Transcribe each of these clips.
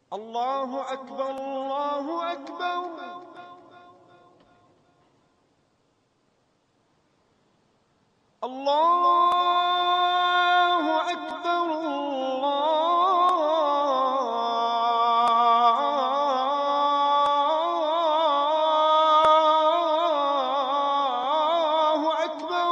الله أكبر الله أكبر. الله أكبر الله أكبر.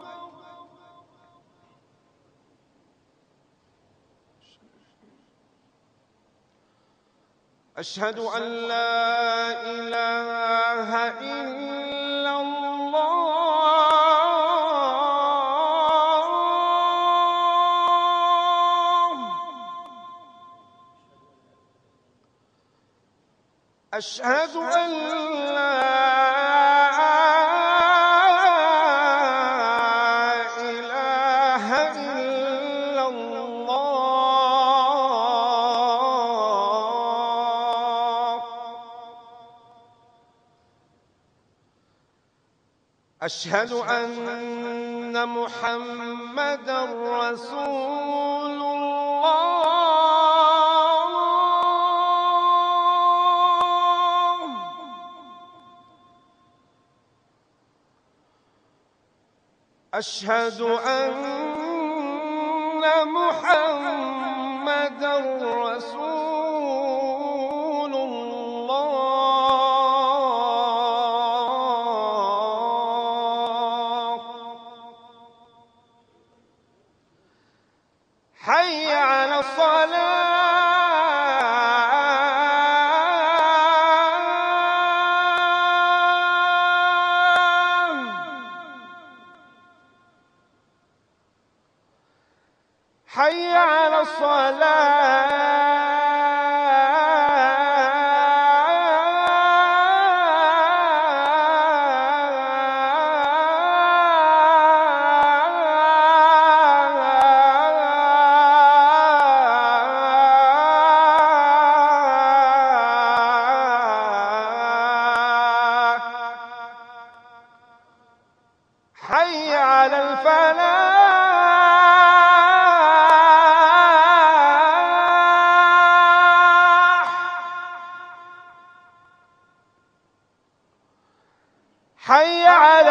أشهد أن لا إله إلا الله. أشهد أن لا إله إلا الله. أشهد أن محمدًا رسول الله. أشهد أن محمدًا رسول الله. حي على الصلاة. حي على الصلاة. حي على الفلاح. حي على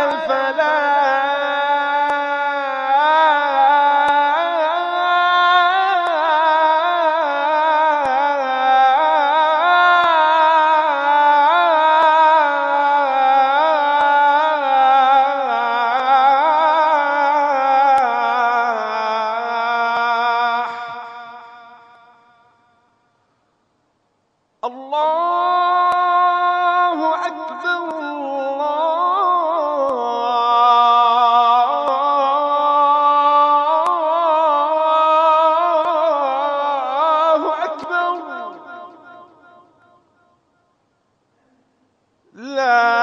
الفلاح. الله أكبر الله أكبر. لا